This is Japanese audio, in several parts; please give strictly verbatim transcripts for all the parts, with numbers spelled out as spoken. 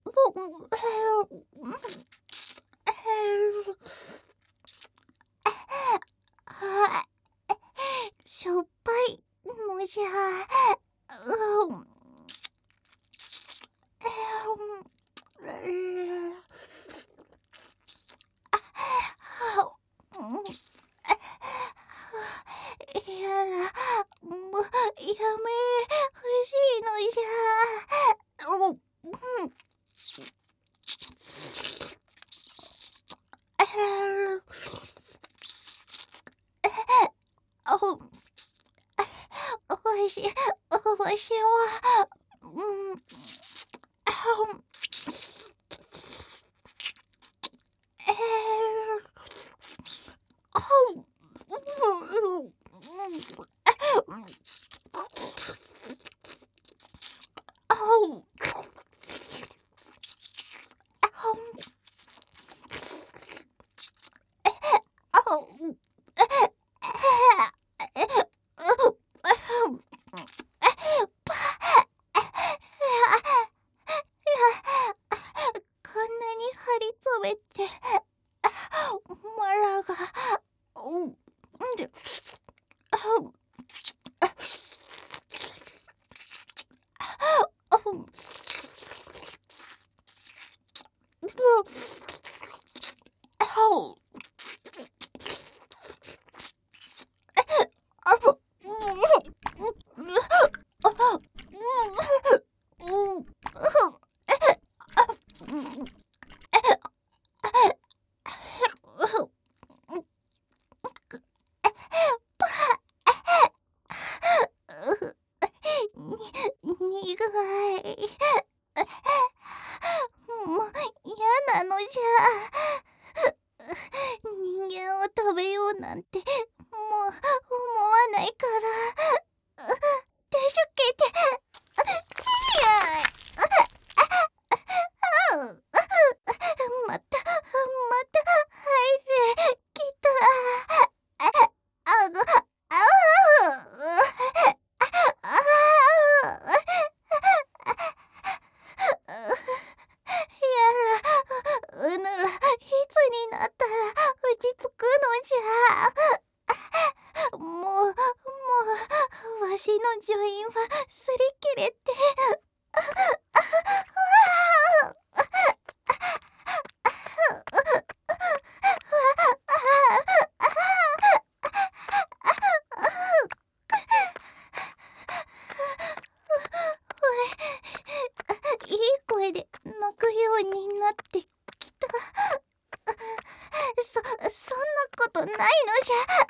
しょっぱいのじゃ。うん。いやら、もうやめほしいのじゃ。うん。わし、わしは、うん。こんなに張り詰めて、マラが、うん、で、に、苦い。もう嫌なのじゃ。人間を食べようなんてもう思わないから。手助けて。またまた入れきた。あがあやら、うぬらいつになったら落ち着くのじゃ。もうもうわしの女院はすり切れて。いい声で泣くようになってきた。そ、そんなことないのじゃ。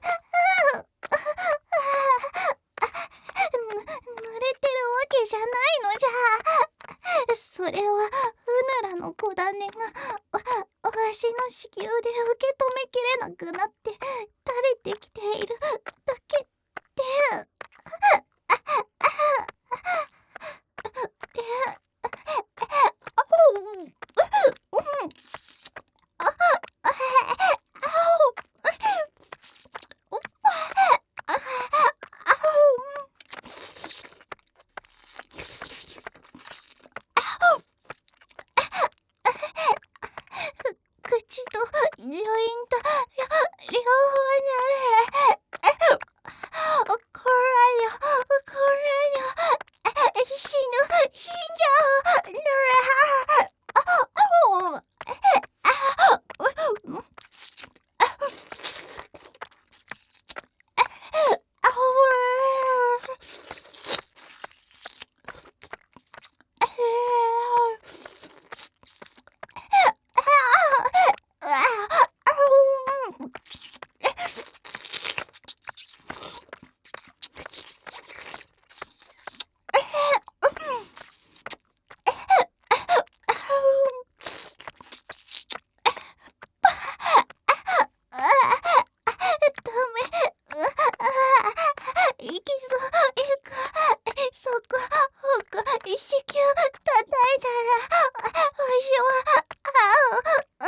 ぬ、濡れてるわけじゃないのじゃ。それはうぬらの子種がわ、わしの子宮で受け止めきれなくなって垂れてきているだけで。口と女院と両方にあれ。こらよ、こらよ。死ぬ、死んじゃう。ぬら。そこ、ほか、子宮叩いたら、わしは、あ